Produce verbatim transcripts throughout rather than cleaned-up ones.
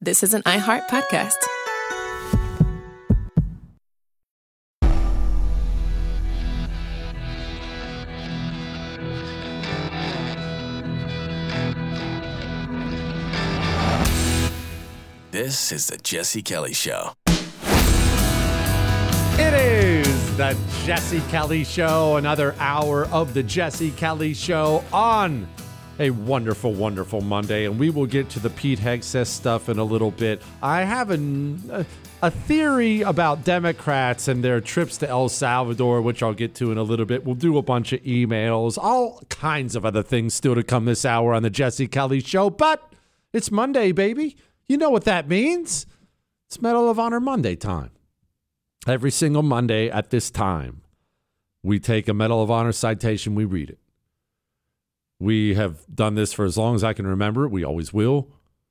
This is an iHeart podcast. This is the Jesse Kelly Show. It is the Jesse Kelly Show, another hour of the Jesse Kelly Show on a wonderful, wonderful Monday, and we will get to the Pete Hegseth stuff in a little bit. I have an, a theory about Democrats and their trips to El Salvador, which I'll get to in a little bit. We'll do a bunch of emails, all kinds of other things still to come this hour on the Jesse Kelly Show, but it's Monday, baby. You know what that means. It's Medal of Honor Monday time. Every single Monday at this time, we take a Medal of Honor citation, we read it. We have done this for as long as I can remember. We always will.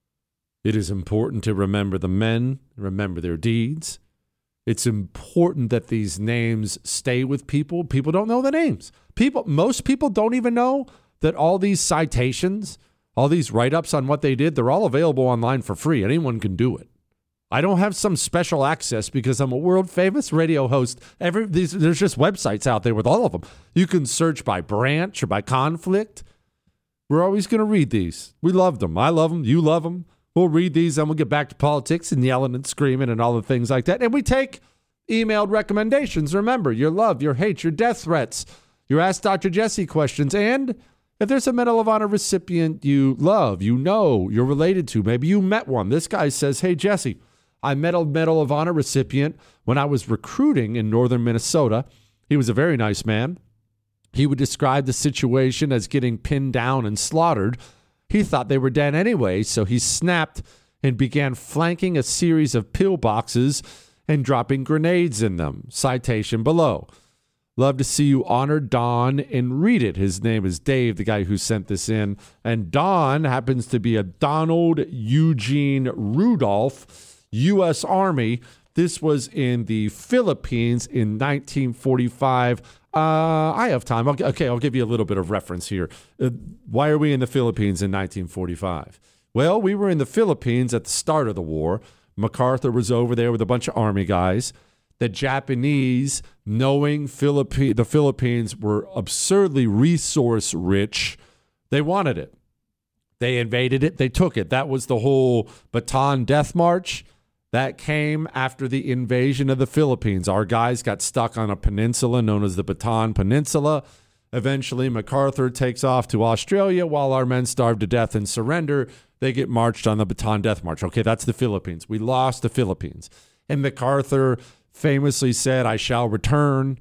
It is important to remember the men, remember their deeds. It's important that these names stay with people. People don't know the names. People, most people don't even know that all these citations, all these write-ups on what they did, they're all available online for free. Anyone can do it. I don't have some special access because I'm a world-famous radio host. Every these, there's just websites out there with all of them. You can search by branch or by conflict. We're always going to read these. We love them. I love them. You love them. We'll read these, and we'll get back to politics and yelling and screaming and all the things like that. And we take emailed recommendations. Remember, your love, your hate, your death threats, your Ask Doctor Jesse questions, and if there's a Medal of Honor recipient you love, you know, you're related to, maybe you met one. This guy says, hey, Jesse, I met a Medal of Honor recipient when I was recruiting in northern Minnesota. He was a very nice man. He would describe the situation as getting pinned down and slaughtered. He thought they were dead anyway, so he snapped and began flanking a series of pillboxes and dropping grenades in them. Citation below. Love to see you honor Don and read it. His name is Dave, the guy who sent this in. And Don happens to be a Donald Eugene Rudolph, U S Army. This was in the Philippines in nineteen forty-five. Uh, I have time. I'll, okay, I'll give you a little bit of reference here. Uh, why are we in the Philippines in nineteen forty-five? Well, we were in the Philippines at the start of the war. MacArthur was over there with a bunch of Army guys. The Japanese, knowing Philippi- the Philippines were absurdly resource rich, they wanted it. They invaded it. They took it. That was the whole Bataan Death March. That came after the invasion of the Philippines. Our guys got stuck on a peninsula known as the Bataan Peninsula. Eventually, MacArthur takes off to Australia while our men starve to death and surrender. They get marched on the Bataan Death March. Okay, that's the Philippines. We lost the Philippines. And MacArthur famously said, I shall return.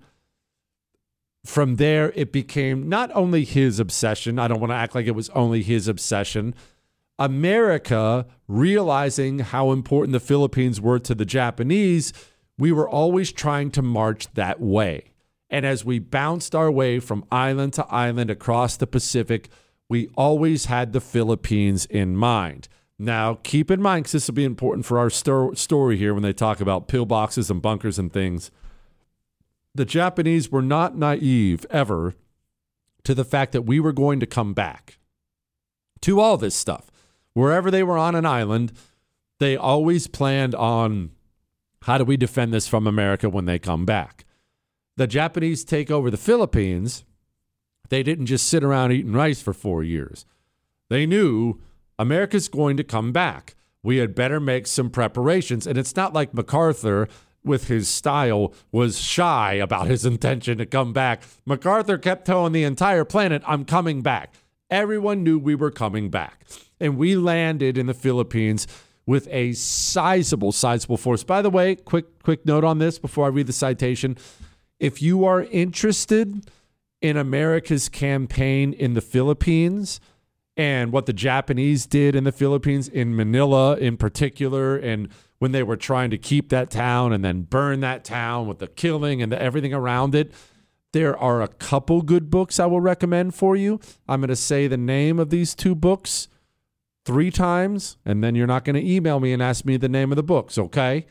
From there, it became not only his obsession. I don't want to act like it was only his obsession. America, realizing how important the Philippines were to the Japanese, we were always trying to march that way. And as we bounced our way from island to island across the Pacific, we always had the Philippines in mind. Now, keep in mind, because this will be important for our sto- story here when they talk about pillboxes and bunkers and things, the Japanese were not naive ever to the fact that we were going to come back to all this stuff. Wherever they were on an island, they always planned on how do we defend this from America when they come back. The Japanese take over the Philippines. They didn't just sit around eating rice for four years. They knew America's going to come back. We had better make some preparations. And it's not like MacArthur, with his style, was shy about his intention to come back. MacArthur kept telling the entire planet, I'm coming back. Everyone knew we were coming back. And we landed in the Philippines with a sizable, sizable force. By the way, quick, quick note on this before I read the citation. If you are interested in America's campaign in the Philippines and what the Japanese did in the Philippines, in Manila in particular, and when they were trying to keep that town and then burn that town with the killing and the, everything around it, there are a couple good books I will recommend for you. I'm going to say the name of these two books three times, and then you're not going to email me and ask me the name of the books, okay?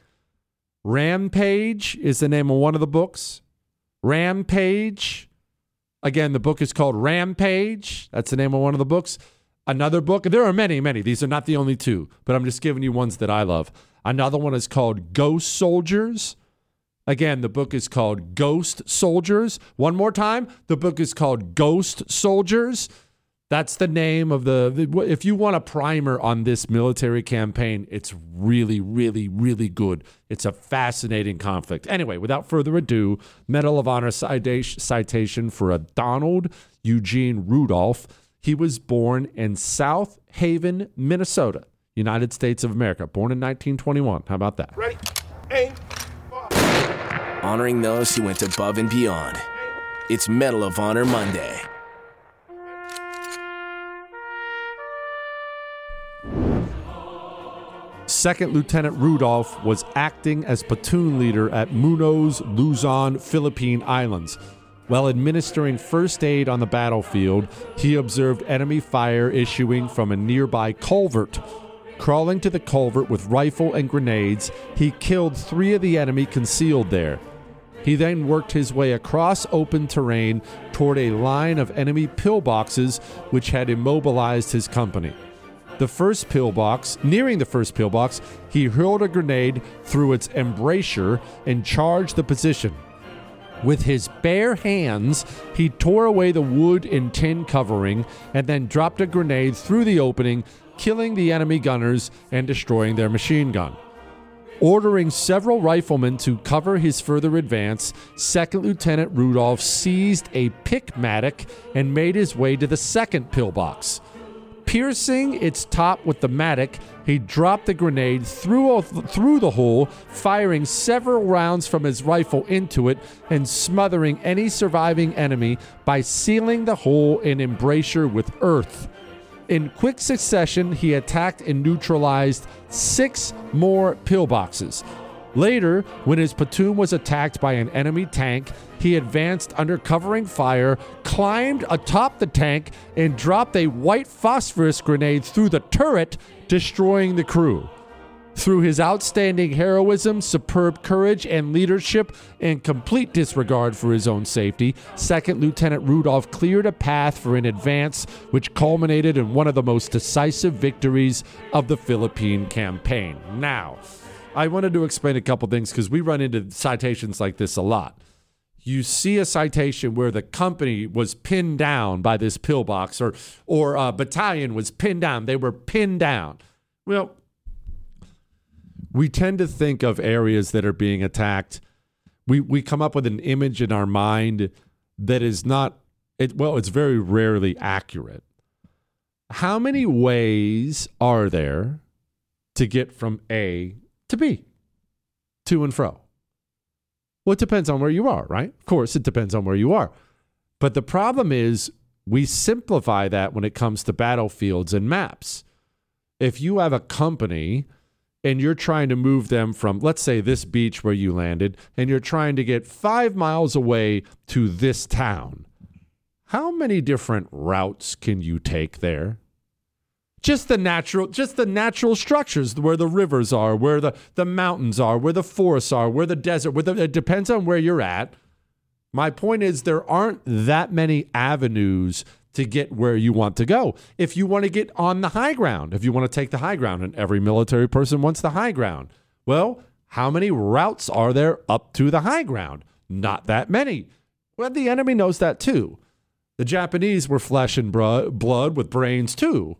Rampage is the name of one of the books. Rampage. Again, the book is called Rampage. That's the name of one of the books. Another book, there are many, many. These are not the only two, but I'm just giving you ones that I love. Another one is called Ghost Soldiers. Again, the book is called Ghost Soldiers. One more time, the book is called Ghost Soldiers. That's the name of the, if you want a primer on this military campaign, it's really, really, really good. It's a fascinating conflict. Anyway, without further ado, Medal of Honor citation for a Donald Eugene Rudolph. He was born in South Haven, Minnesota, United States of America. Born in nineteen twenty-one. How about that? Ready, aim, fire. Honoring those who went above and beyond. It's Medal of Honor Monday. Second Lieutenant Rudolph was acting as platoon leader at Munoz, Luzon, Philippine Islands. While administering first aid on the battlefield, he observed enemy fire issuing from a nearby culvert. Crawling to the culvert with rifle and grenades, he killed three of the enemy concealed there. He then worked his way across open terrain toward a line of enemy pillboxes which had immobilized his company. The first pillbox, nearing the first pillbox, he hurled a grenade through its embrasure and charged the position. With his bare hands, he tore away the wood and tin covering and then dropped a grenade through the opening, killing the enemy gunners and destroying their machine gun. Ordering several riflemen to cover his further advance, Second Lieutenant Rudolph seized a pick-matic and made his way to the second pillbox. Piercing its top with the matic, he dropped the grenade through, through the hole, firing several rounds from his rifle into it and smothering any surviving enemy by sealing the hole in embrasure with earth. In quick succession, he attacked and neutralized six more pillboxes. Later, when his platoon was attacked by an enemy tank, he advanced under covering fire, climbed atop the tank, and dropped a white phosphorus grenade through the turret, destroying the crew. Through his outstanding heroism, superb courage, and leadership, and complete disregard for his own safety, Second Lieutenant Rudolph cleared a path for an advance which culminated in one of the most decisive victories of the Philippine campaign. Now, I wanted to explain a couple things because we run into citations like this a lot. You see a citation where the company was pinned down by this pillbox, or or a battalion was pinned down. They were pinned down. Well, we tend to think of areas that are being attacked. We we come up with an image in our mind that is not, it, well, it's very rarely accurate. How many ways are there to get from A to B, to and fro? Well, it depends on where you are, right? Of course, it depends on where you are. But the problem is we simplify that when it comes to battlefields and maps. If you have a company and you're trying to move them from, let's say, this beach where you landed, and you're trying to get five miles away to this town, how many different routes can you take there? Just the natural, just the natural structures, where the rivers are, where the, the mountains are, where the forests are, where the desert, where the, it depends on where you're at. My point is there aren't that many avenues to get where you want to go. If you want to get on the high ground, if you want to take the high ground, and every military person wants the high ground, well, how many routes are there up to the high ground? Not that many. Well, the enemy knows that too. The Japanese were flesh and blood with brains too.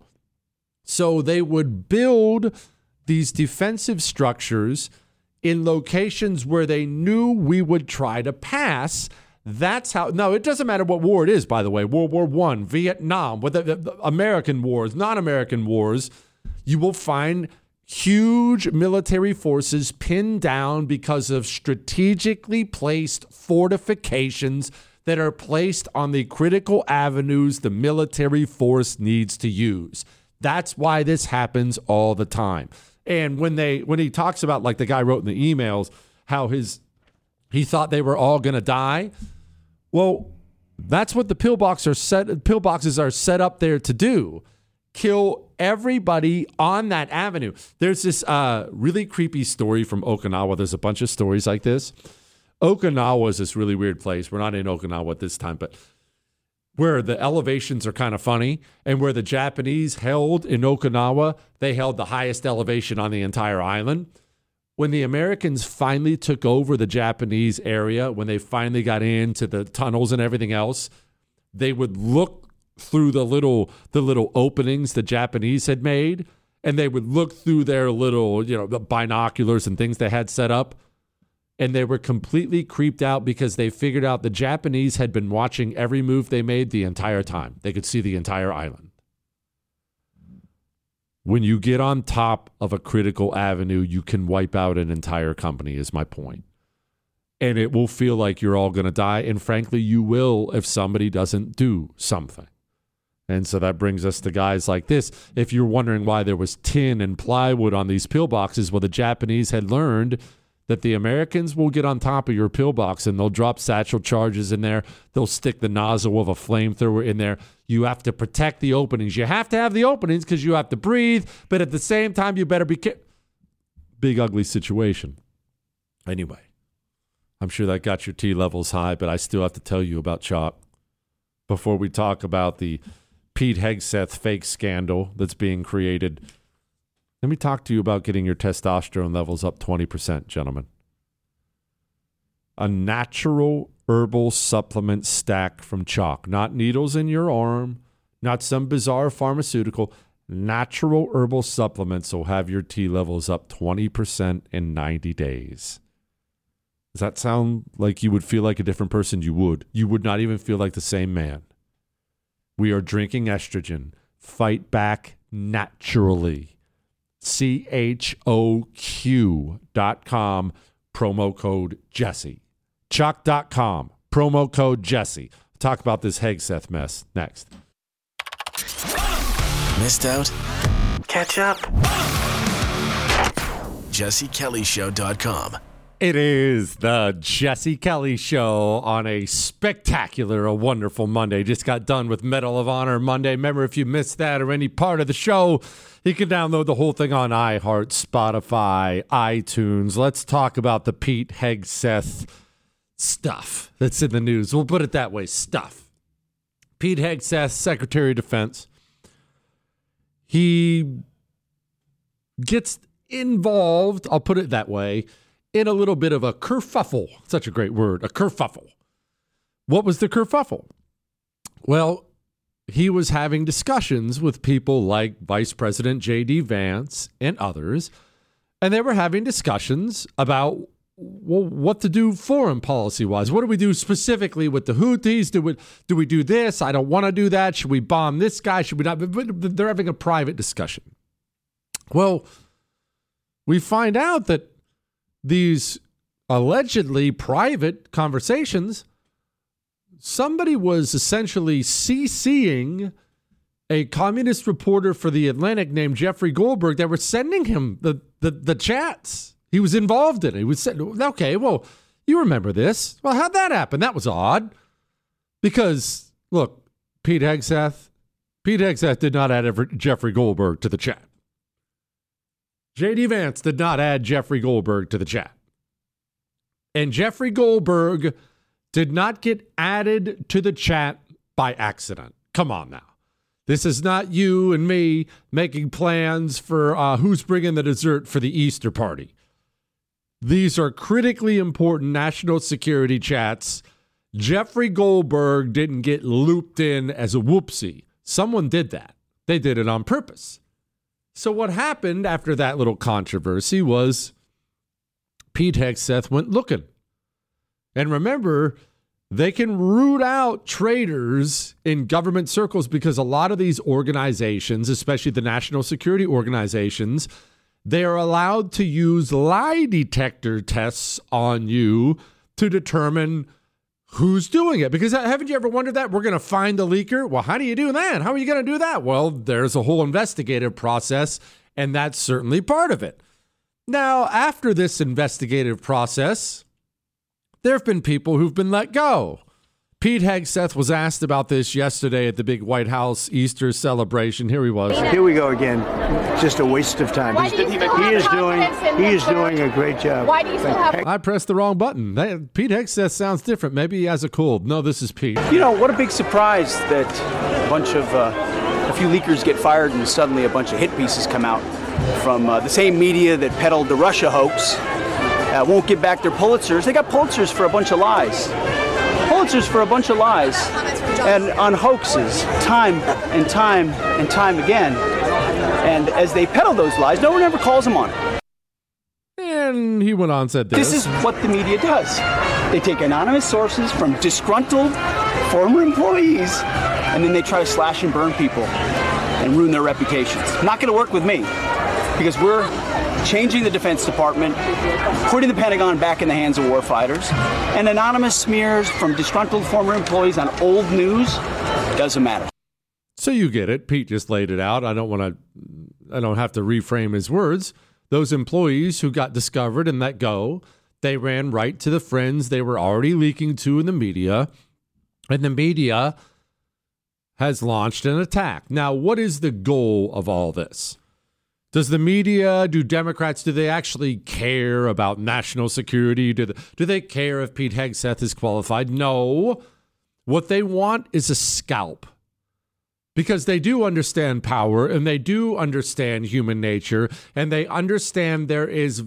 So they would build these defensive structures in locations where they knew we would try to pass. That's how. No, it doesn't matter what war it is, by the way. World War One, Vietnam, whether the, the American wars, non-American wars, you will find huge military forces pinned down because of strategically placed fortifications that are placed on the critical avenues the military force needs to use. That's why this happens all the time. And when they when he talks about, like the guy wrote in the emails, how his he thought they were all going to die. Well, that's what the pillbox are set pillboxes are set up there to do. Kill everybody on that avenue. There's this uh, really creepy story from Okinawa. There's a bunch of stories like this. Okinawa is this really weird place. We're not in Okinawa at this time, but where the elevations are kind of funny, and where the Japanese held in Okinawa, they held the highest elevation on the entire island. When the Americans finally took over the Japanese area, when they finally got into the tunnels and everything else, they would look through the little the little openings the Japanese had made, and they would look through their little, you know, the binoculars and things they had set up, and they were completely creeped out because they figured out the Japanese had been watching every move they made the entire time. They could see the entire island. When you get on top of a critical avenue, you can wipe out an entire company, is my point. And it will feel like you're all going to die. And frankly, you will if somebody doesn't do something. And so that brings us to guys like this. If you're wondering why there was tin and plywood on these pillboxes, well, the Japanese had learned that the Americans will get on top of your pillbox and they'll drop satchel charges in there. They'll stick the nozzle of a flamethrower in there. You have to protect the openings. You have to have the openings because you have to breathe, but at the same time, you better be careful. Big, ugly situation. Anyway, I'm sure that got your T levels high, but I still have to tell you about chalk before we talk about the Pete Hegseth fake scandal that's being created. Let me talk to you about getting your testosterone levels up twenty percent, gentlemen. A natural herbal supplement stack from Chalk. Not needles in your arm, not some bizarre pharmaceutical. Natural herbal supplements will have your T levels up twenty percent in ninety days. Does that sound like you would feel like a different person? You would. You would not even feel like the same man. We are drinking estrogen. Fight back naturally. C H O Q dot com, promo code Jesse. Chalk dot com, promo code Jesse. Talk about this Hegseth mess next. Missed out? Catch up. Jesse Kelly Show dot com. It is the Jesse Kelly Show on a spectacular, a wonderful Monday. Just got done with Medal of Honor Monday. Remember, if you missed that or any part of the show, you can download the whole thing on iHeart, Spotify, iTunes. Let's talk about the Pete Hegseth stuff that's in the news. We'll put it that way, stuff. Pete Hegseth, Secretary of Defense. He gets involved, I'll put it that way, in a little bit of a kerfuffle. Such a great word, a kerfuffle. What was the kerfuffle? Well, he was having discussions with people like Vice President J D Vance and others, and they were having discussions about, well, what to do foreign policy-wise. What do we do specifically with the Houthis? Do we, do we do this? I don't want to do that. Should we bomb this guy? Should we not? But they're having a private discussion. Well, we find out that these allegedly private conversations, somebody was essentially CCing a communist reporter for The Atlantic named Jeffrey Goldberg. They were sending him the, the, the chats. He was involved in it. He was saying, okay, well, you remember this. Well, how'd that happen? That was odd. Because, look, Pete Hegseth, Pete Hegseth did not add Jeffrey Goldberg to the chat. J D Vance did not add Jeffrey Goldberg to the chat. And Jeffrey Goldberg did not get added to the chat by accident. Come on now. This is not you and me making plans for uh, who's bringing the dessert for the Easter party. These are critically important national security chats. Jeffrey Goldberg didn't get looped in as a whoopsie. Someone did that. They did it on purpose. So what happened after that little controversy was Pete Hegseth went looking. And remember, they can root out traitors in government circles because a lot of these organizations, especially the national security organizations, they are allowed to use lie detector tests on you to determine who's doing it. Because haven't you ever wondered that? We're going to find the leaker. Well, how do you do that? How are you going to do that? Well, there's a whole investigative process, and that's certainly part of it. Now, after this investigative process, there have been people who've been let go. Pete Hegseth was asked about this yesterday at the big White House Easter celebration. Here he was. Here we go again. Just a waste of time. Why do you still he have is doing confidence in he this is doing a great job. Why do you still have? I pressed the wrong button. That, Pete Hegseth sounds different. Maybe he has a cold. No, this is Pete. You know, what a big surprise that a bunch of, uh, a few leakers get fired and suddenly a bunch of hit pieces come out from uh, the same media that peddled the Russia hoax. Uh, won't give back their Pulitzers. They got Pulitzers for a bunch of lies. Pulitzers for a bunch of lies and on hoaxes, time and time and time again. And as they peddle those lies, no one ever calls them on it. And he went on and said this. This is what the media does. They take anonymous sources from disgruntled former employees, and then they try to slash and burn people and ruin their reputations. Not going to work with me, because we're changing the Defense Department, putting the Pentagon back in the hands of warfighters, and anonymous smears from disgruntled former employees on old news doesn't matter. So you get it. Pete just laid it out. I don't want to, I don't have to reframe his words. Those employees who got discovered and let go, they ran right to the friends they were already leaking to in the media, and the media has launched an attack. Now, what is the goal of all this? Does the media, do Democrats, do they actually care about national security? Do they, do they care if Pete Hegseth is qualified? No. What they want is a scalp. Because they do understand power, and they do understand human nature, and they understand there is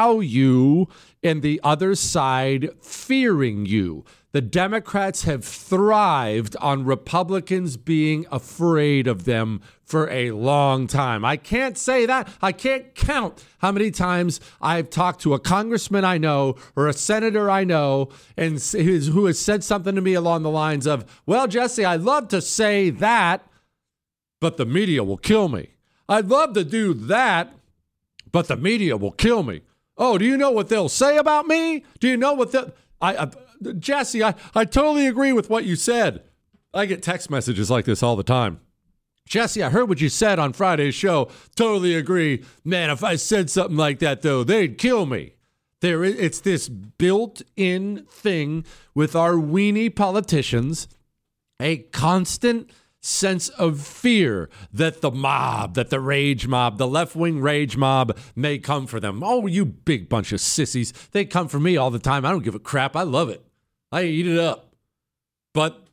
value in the other side fearing you. The Democrats have thrived on Republicans being afraid of them for a long time. I can't say that. I can't count how many times I've talked to a congressman I know or a senator I know and who has said something to me along the lines of, well, Jesse, I'd love to say that, but the media will kill me. I'd love to do that, but the media will kill me. Oh, do you know what they'll say about me? Do you know what the I, I Jesse, I, I totally agree with what you said. I get text messages like this all the time. Jesse, I heard what you said on Friday's show. Totally agree. Man, if I said something like that, though, they'd kill me. There, is, it's this built-in thing with our weenie politicians, a constant sense of fear that the mob, that the rage mob, the left-wing rage mob may come for them. Oh, you big bunch of sissies. They come for me all the time. I don't give a crap. I love it. I eat it up. But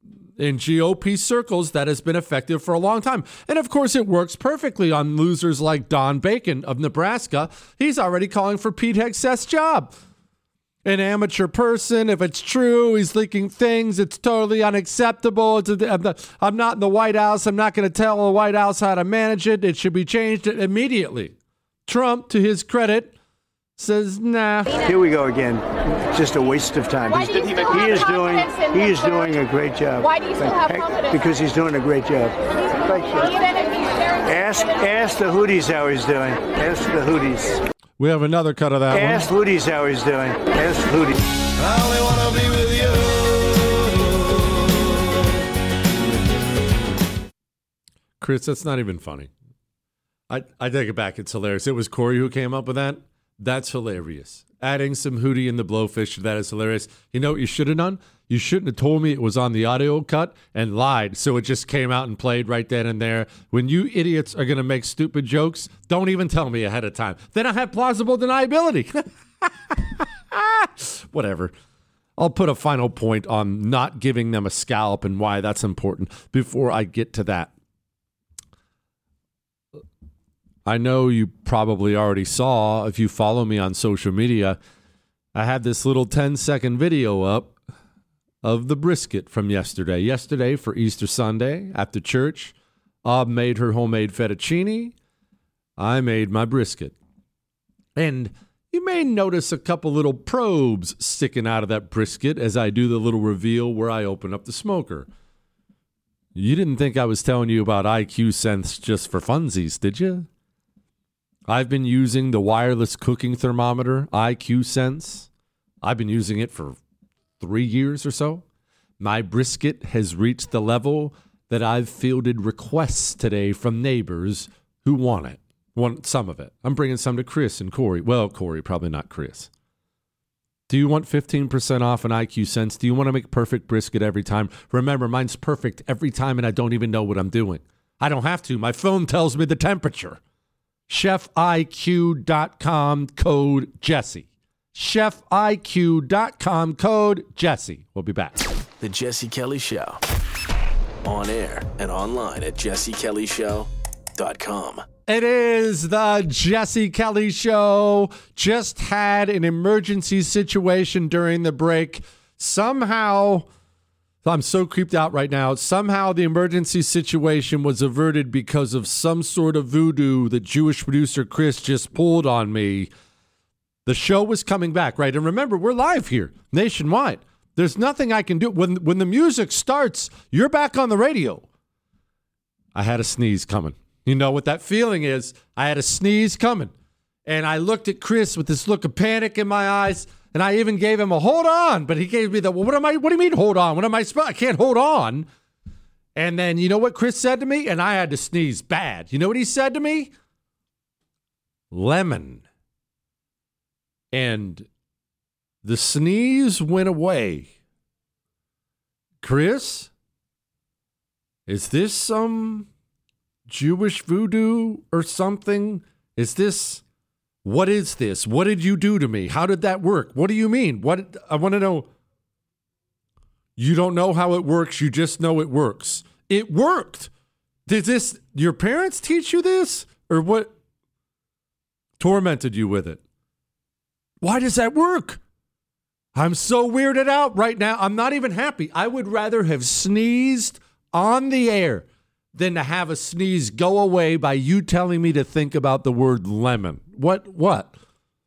in G O P circles, that has been effective for a long time. And of course, it works perfectly on losers like Don Bacon of Nebraska. He's already calling for Pete Hegseth's job. An amateur person, if it's true, he's leaking things. It's totally unacceptable. It's a, I'm, the, I'm not in the White House. I'm not going to tell the White House how to manage it. It should be changed immediately. Trump, to his credit, says, nah. Here we go again. Just a waste of time. Why do you still have he is doing confidence in he this is doing a great job. Why do you still have confidence? Because he's doing a great job. Thank you. Ask ask the Houthis how he's doing. Ask the Houthis. We have another cut of that Ask one. Houthis how he's doing. Ask Houthis. I only wanna be with you. Chris, that's not even funny. I, I take it back. It's hilarious. It was Corey who came up with that. That's hilarious. Adding some Hootie and the Blowfish to that is hilarious. You know what you should have done? You shouldn't have told me it was on the audio cut and lied, so it just came out and played right then and there. When you idiots are going to make stupid jokes, don't even tell me ahead of time. Then I have plausible deniability. Whatever. I'll put a final point on not giving them a scalp and why that's important before I get to that. I know you probably already saw, if you follow me on social media, I had this little ten second video up of the brisket from yesterday. Yesterday for Easter Sunday after church, Ob made her homemade fettuccine. I made my brisket. And you may notice a couple little probes sticking out of that brisket as I do the little reveal where I open up the smoker. You didn't think I was telling you about I Q Sense just for funsies, did you? I've been using the wireless cooking thermometer, I Q Sense. I've been using it for three years or so. My brisket has reached the level that I've fielded requests today from neighbors who want it, want some of it. I'm bringing some to Chris and Corey. Well, Corey, probably not Chris. Do you want fifteen percent off an I Q Sense? Do you want to make perfect brisket every time? Remember, mine's perfect every time, and I don't even know what I'm doing. I don't have to. My phone tells me the temperature. chef I Q dot com, code Jesse. chef I Q dot com, code Jesse. We'll be back. The Jesse Kelly Show. On air and online at jesse kelly show dot com. It is the Jesse Kelly Show. Just had an emergency situation during the break. Somehow, I'm so creeped out right now. Somehow the emergency situation was averted because of some sort of voodoo that Jewish producer Chris just pulled on me. The show was coming back, right? And remember, we're live here nationwide. There's nothing I can do. When, when the music starts, you're back on the radio. I had a sneeze coming. You know what that feeling is. I had a sneeze coming. And I looked at Chris with this look of panic in my eyes, and I even gave him a hold on, but he gave me the, well, what am I, what do you mean hold on? What am I supposed, I can't hold on. And then you know what Chris said to me? And I had to sneeze bad. You know what he said to me? Lemon. And the sneeze went away. Chris, is this some Jewish voodoo or something? Is this, what is this? What did you do to me? How did that work? What do you mean? What, I want to know. You don't know how it works. You just know it works. It worked. Did this, your parents teach you this? Or what tormented you with it? Why does that work? I'm so weirded out right now. I'm not even happy. I would rather have sneezed on the air than to have a sneeze go away by you telling me to think about the word lemon. What? What?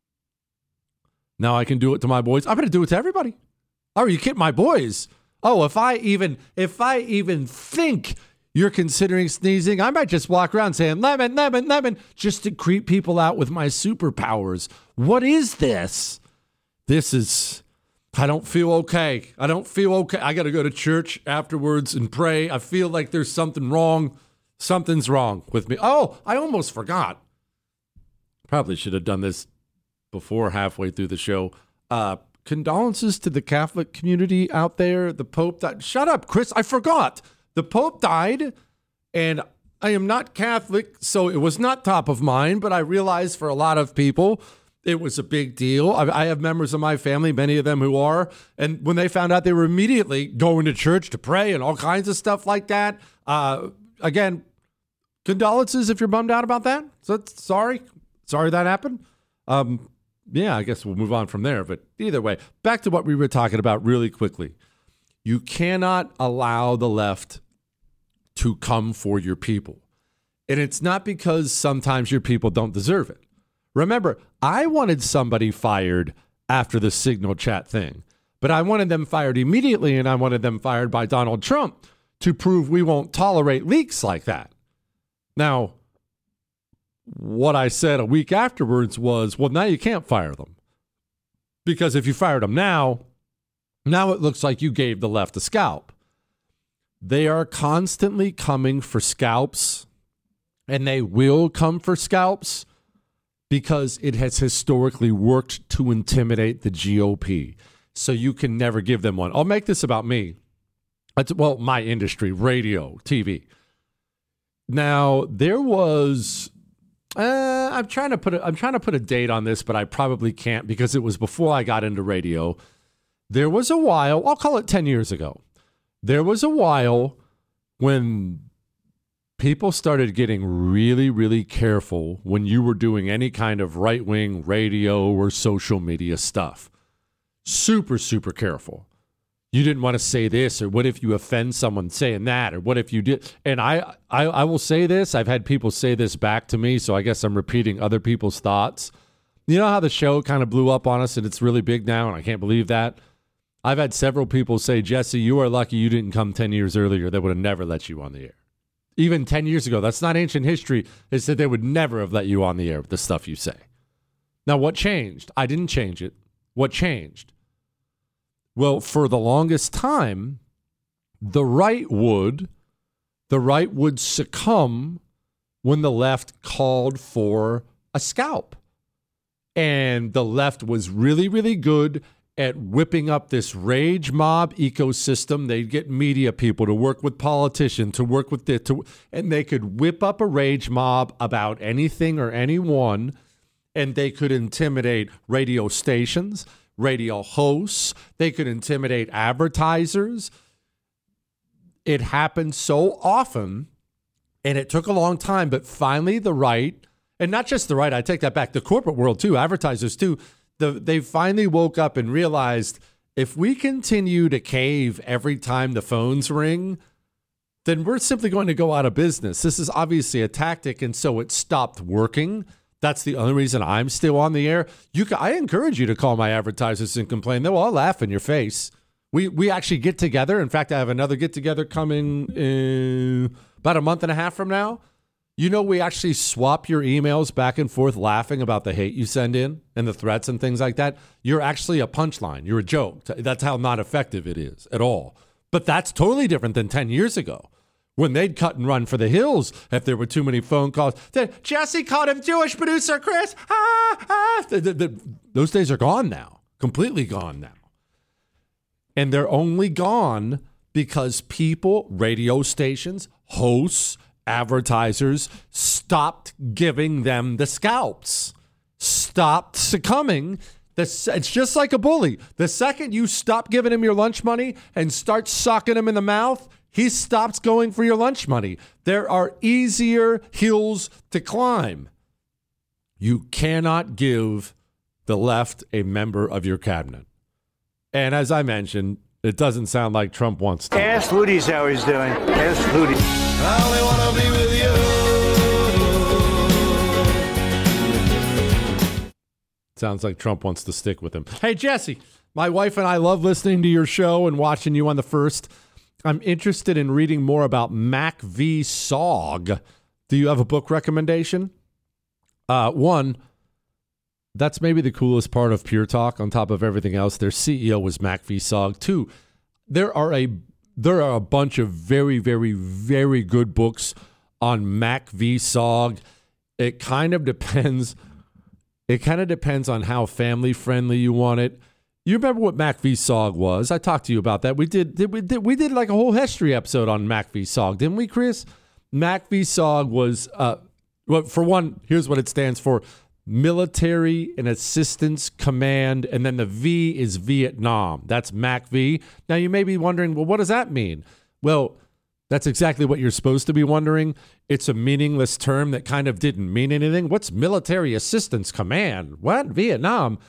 Now I can do it to my boys. I'm going to do it to everybody. Oh, you kidding my boys? Oh, if I even if I even think you're considering sneezing, I might just walk around saying lemon, lemon, lemon, just to creep people out with my superpowers. What is this? This is, I don't feel okay. I don't feel okay. I got to go to church afterwards and pray. I feel like there's something wrong. Something's wrong with me. Oh, I almost forgot. Probably should have done this before halfway through the show. Uh, condolences to the Catholic community out there. The Pope died. Shut up, Chris. I forgot. The Pope died, and I am not Catholic, so it was not top of mind, but I realized for a lot of people, it was a big deal. I, I have members of my family, many of them who are, and when they found out, they were immediately going to church to pray and all kinds of stuff like that. Uh, again, condolences if you're bummed out about that. So sorry. Sorry that happened. Um, yeah, I guess we'll move on from there. But either way, back to what we were talking about really quickly. You cannot allow the left to come for your people. And it's not because sometimes your people don't deserve it. Remember, I wanted somebody fired after the Signal chat thing, but I wanted them fired immediately, and I wanted them fired by Donald Trump to prove we won't tolerate leaks like that. Now, what I said a week afterwards was, well, now you can't fire them. Because if you fired them now, now it looks like you gave the left a scalp. They are constantly coming for scalps, and they will come for scalps because it has historically worked to intimidate the G O P. So you can never give them one. I'll make this about me. That's, well, my industry, radio, T V. Now, there was... Uh, I'm trying to put a, I'm trying to put a date on this, but I probably can't because it was before I got into radio. There was a while, I'll call it ten years ago. There was a while when people started getting really, really careful when you were doing any kind of right-wing radio or social media stuff. Super, super careful. You didn't want to say this, or what if you offend someone saying that, or what if you did? And I, I, I will say this. I've had people say this back to me, so I guess I'm repeating other people's thoughts. You know how the show kind of blew up on us, and it's really big now, and I can't believe that? I've had several people say, Jesse, you are lucky you didn't come ten years earlier. They would have never let you on the air. Even ten years ago. That's not ancient history. They said they would never have let you on the air with the stuff you say. Now, what changed? I didn't change it. What changed? Well, for the longest time, the right would, the right would succumb when the left called for a scalp. And the left was really, really good at whipping up this rage mob ecosystem. They'd get media people to work with politicians, to work with this, to, and they could whip up a rage mob about anything or anyone, and they could intimidate radio stations, radio hosts. They could intimidate advertisers. It happened so often, and it took a long time, but finally the right, and not just the right, I take that back, the corporate world too, advertisers too, The, they finally woke up and realized if we continue to cave every time the phones ring, then we're simply going to go out of business. This is obviously a tactic, and so it stopped working. That's the only reason I'm still on the air. You, can, I encourage you to call my advertisers and complain. They'll all laugh in your face. We we actually get together. In fact, I have another get together coming in about a month and a half from now. You know, we actually swap your emails back and forth laughing about the hate you send in and the threats and things like that. You're actually a punchline. You're a joke. That's how not effective it is at all. But that's totally different than ten years ago when they'd cut and run for the hills if there were too many phone calls. Jesse called him Jewish producer Chris. Ah, ah. The, the, the, those days are gone now, completely gone now. And they're only gone because people, radio stations, hosts, advertisers stopped giving them the scalps, stopped succumbing. It's just like a bully. The second you stop giving him your lunch money and start sucking him in the mouth, he stops going for your lunch money. There are easier hills to climb. You cannot give the left a member of your cabinet. And as I mentioned, it doesn't sound like Trump wants to. Ask Hooties how he's doing. Ask Hooties. I only want to be with you. Sounds like Trump wants to stick with him. Hey, Jesse, my wife and I love listening to your show and watching you on the First. I'm interested in reading more about Mac V. Sog. Do you have a book recommendation? Uh, one, that's maybe the coolest part of Pure Talk on top of everything else. Their C E O was Mac V. Sog. Two, there are a there are a bunch of very, very, very good books on Mac V. Sog. It kind of depends. It kind of depends on how family friendly you want it. You remember what Mac V. Sog was? I talked to you about that. We did, did we did we did like a whole history episode on Mac V. Sog, didn't we, Chris? Mac V. Sog was, uh, well, for one, here's what it stands for: Military and Assistance Command, and then the V is Vietnam. That's Mac V. Now you may be wondering, well, what does that mean? Well, that's exactly what you're supposed to be wondering. It's a meaningless term that kind of didn't mean anything. What's Military Assistance Command? What? Vietnam?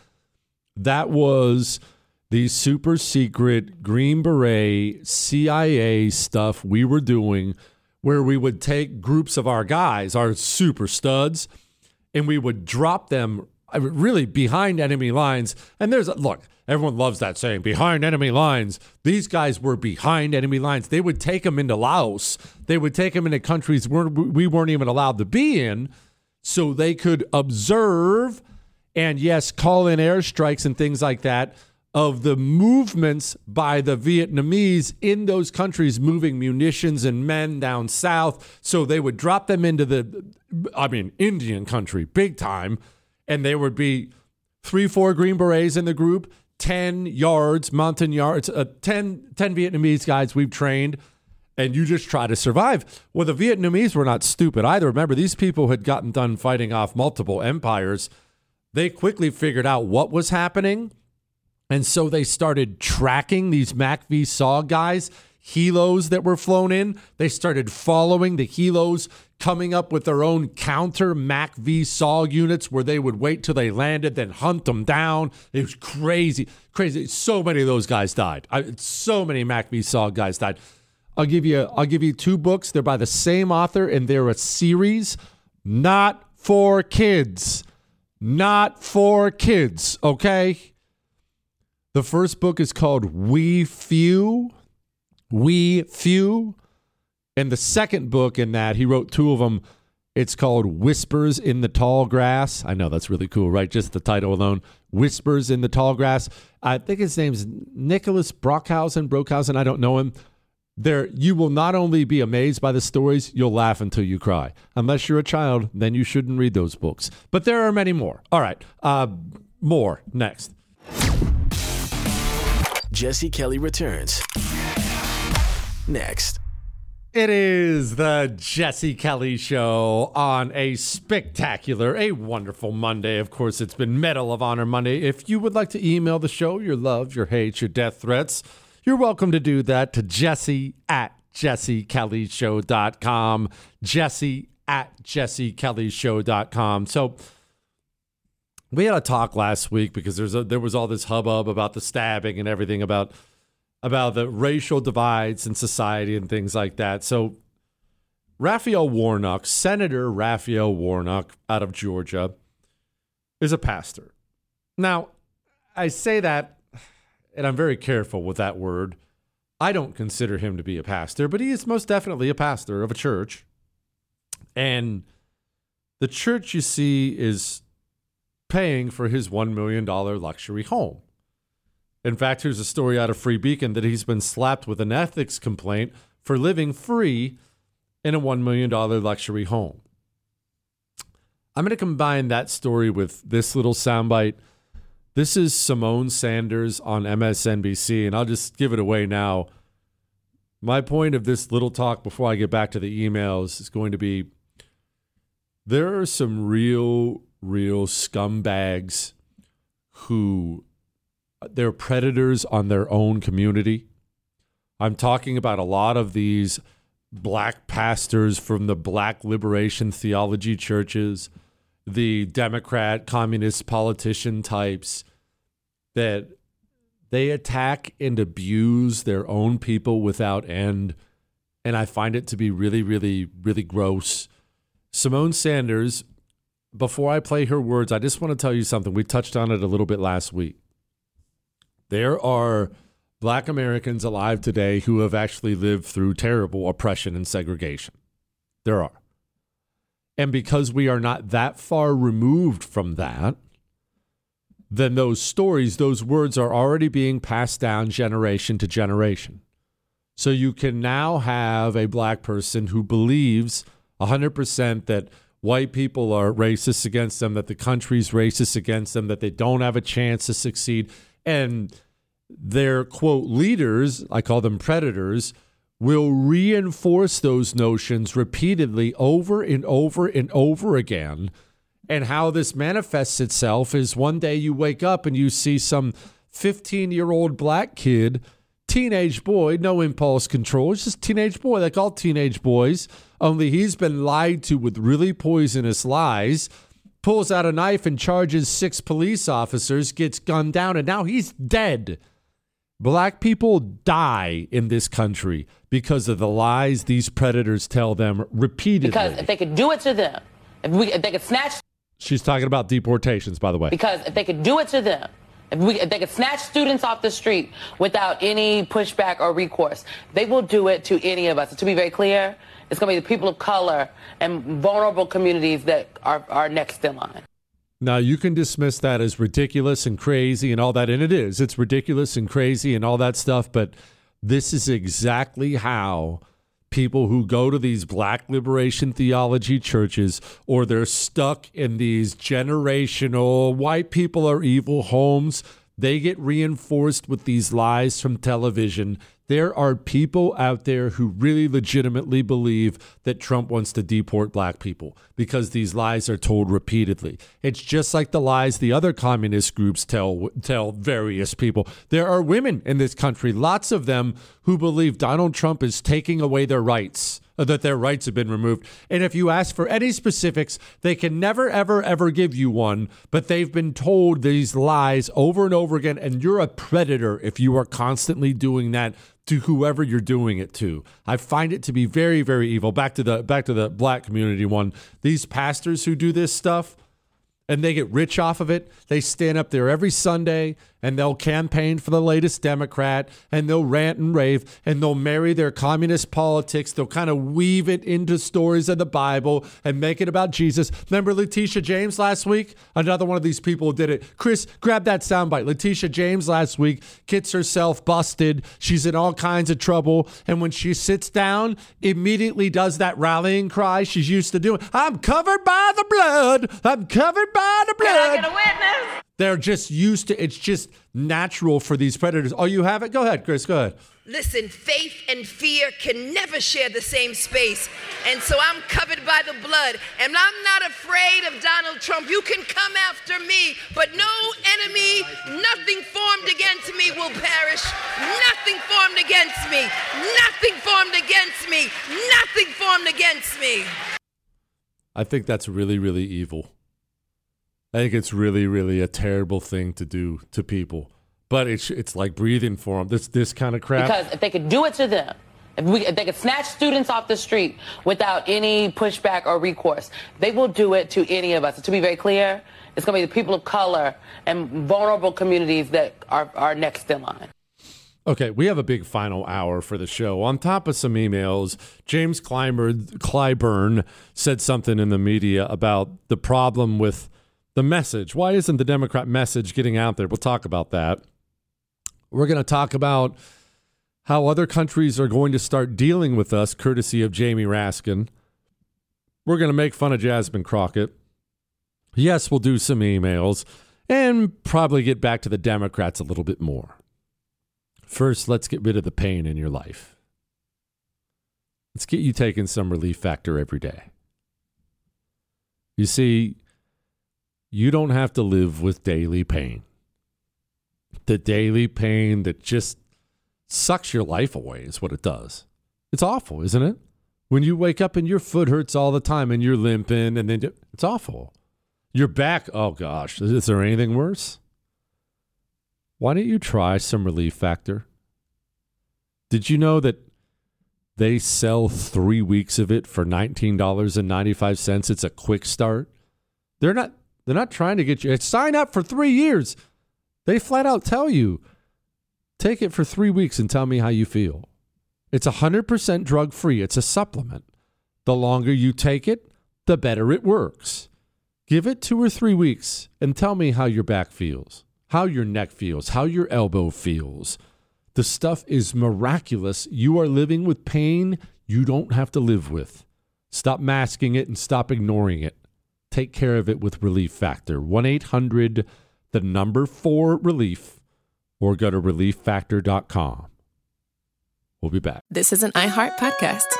That was the super secret Green Beret C I A stuff we were doing, where we would take groups of our guys, our super studs, and we would drop them really behind enemy lines. And there's, a, look, everyone loves that saying, behind enemy lines. These guys were behind enemy lines. They would take them into Laos. They would take them into countries where we weren't even allowed to be in, so they could observe and, yes, call in airstrikes and things like that of the movements by the Vietnamese in those countries, moving munitions and men down south. So they would drop them into the, I mean, Indian country, big time. And there would be three, four Green Berets in the group, ten yards, mountain yards, uh, ten, ten Vietnamese guys we've trained. And you just try to survive. Well, the Vietnamese were not stupid either. Remember, these people had gotten done fighting off multiple empires. They quickly figured out what was happening. And so they started tracking these Mac V. Sog guys, helos that were flown in. They started following the helos, coming up with their own counter Mac V. Sog units where they would wait till they landed, then hunt them down. It was crazy, crazy. So many of those guys died. I, so many Mac V. Sog guys died. I'll give you, I'll give you two books. They're by the same author, and they're a series, not for kids. Not for kids, okay? The first book is called We Few. We Few. And the second book in that, he wrote two of them. It's called Whispers in the Tall Grass. I know that's really cool, right? Just the title alone. Whispers in the Tall Grass. I think his name's Nicholas Brockhausen. Brockhausen, I don't know him. There, you will not only be amazed by the stories, you'll laugh until you cry. Unless you're a child, then you shouldn't read those books. But there are many more. All right, uh, more next. Jesse Kelly returns next. It is the Jesse Kelly Show on a spectacular, a wonderful Monday. Of course, it's been Medal of Honor Monday. If you would like to email the show your love, your hate, your death threats, you're welcome to do that to Jesse at jesse kelly show dot com. Jesse at jesse kelly show dot com. So we had a talk last week because there's a, there was all this hubbub about the stabbing and everything about about the racial divides in society and things like that. So Raphael Warnock, Senator Raphael Warnock out of Georgia, is a pastor. Now, I say that, and I'm very careful with that word. I don't consider him to be a pastor, but he is most definitely a pastor of a church. And the church, you see, is paying for his one million dollars luxury home. In fact, here's a story out of Free Beacon that he's been slapped with an ethics complaint for living free in a one million dollars luxury home. I'm going to combine that story with this little soundbite. This is Symone Sanders on M S N B C, and I'll just give it away now. My point of this little talk before I get back to the emails is going to be there are some real, real scumbags who they're predators on their own community. I'm talking about a lot of these black pastors from the black liberation theology churches, the Democrat, communist politician types that they attack and abuse their own people without end. And I find it to be really, really, really gross. Symone Sanders, before I play her words, I just want to tell you something. We touched on it a little bit last week. There are black Americans alive today who have actually lived through terrible oppression and segregation. There are. And because we are not that far removed from that, then those stories, those words are already being passed down generation to generation. So you can now have a black person who believes one hundred percent that white people are racist against them, that the country's racist against them, that they don't have a chance to succeed. And their, quote, leaders, I call them predators, will reinforce those notions repeatedly over and over and over again. And how this manifests itself is one day you wake up and you see some fifteen-year-old black kid, teenage boy, no impulse control, it's just teenage boy, like all teenage boys, only he's been lied to with really poisonous lies, pulls out a knife and charges six police officers, gets gunned down, and now he's dead. Black people die in this country because of the lies these predators tell them repeatedly. Because if they could do it to them, if, we, if they could snatch... She's talking about deportations, by the way. Because if they could do it to them, if, we, if they could snatch students off the street without any pushback or recourse, they will do it to any of us. To be very clear, it's going to be the people of color and vulnerable communities that are, are next in line. Now, you can dismiss that as ridiculous and crazy and all that, and it is. It's ridiculous and crazy and all that stuff, but this is exactly how people who go to these black liberation theology churches, or they're stuck in these generational white people are evil homes, they get reinforced with these lies from television. There are people out there who really legitimately believe that Trump wants to deport black people because these lies are told repeatedly. It's just like the lies the other communist groups tell tell various people. There are women in this country, lots of them, who believe Donald Trump is taking away their rights, or that their rights have been removed. And if you ask for any specifics, they can never, ever, ever give you one, but they've been told these lies over and over again, and you're a predator if you are constantly doing that to whoever you're doing it to. I find it to be very, very evil. Back to the back to the black community one. These pastors who do this stuff and they get rich off of it, they stand up there every Sunday and they'll campaign for the latest Democrat and they'll rant and rave and they'll marry their communist politics. They'll kind of weave it into stories of the Bible and make it about Jesus. Remember Letitia James last week? Another one of these people did it. Chris, grab that soundbite. Letitia James last week gets herself busted. She's in all kinds of trouble. And when she sits down, immediately does that rallying cry she's used to doing. I'm covered by the blood. I'm covered by by the Can I blood. get a witness? They're just used to, it's just natural for these predators. Oh, you have it? Go ahead, Chris, go ahead. Listen, faith and fear can never share the same space. And so I'm covered by the blood. And I'm not afraid of Donald Trump. You can come after me, but no enemy, nothing formed against me will perish. Nothing formed against me. Nothing formed against me. Nothing formed against me. I think that's really, really evil. I think it's really, really a terrible thing to do to people. But it's it's like breathing for them. This this kind of crap. Because if they could do it to them, if, we, if they could snatch students off the street without any pushback or recourse, they will do it to any of us. And to be very clear, it's going to be the people of color and vulnerable communities that are, are next in line. Okay, we have a big final hour for the show. On top of some emails, James Clyburn, Clyburn said something in the media about the problem with the message. Why isn't the Democrat message getting out there? We'll talk about that. We're going to talk about how other countries are going to start dealing with us, courtesy of Jamie Raskin. We're going to make fun of Jasmine Crockett. Yes, we'll do some emails and probably get back to the Democrats a little bit more. First, let's get rid of the pain in your life. Let's get you taking some Relief Factor every day. You see, you don't have to live with daily pain. The daily pain that just sucks your life away is what it does. It's awful, isn't it? When you wake up and your foot hurts all the time and you're limping and then it's awful. Your back, oh gosh, is there anything worse? Why don't you try some Relief Factor? Did you know that they sell three weeks of it for nineteen dollars and ninety-five cents? It's a quick start. They're not they're not trying to get you. Sign up for three years. They flat out tell you, take it for three weeks and tell me how you feel. It's one hundred percent drug-free. It's a supplement. The longer you take it, the better it works. Give it two or three weeks and tell me how your back feels, how your neck feels, how your elbow feels. The stuff is miraculous. You are living with pain you don't have to live with. Stop masking it and stop ignoring it. Take care of it with Relief Factor. one eight hundred the number four relief, or go to relief factor dot com. We'll be back. This is an iHeart podcast.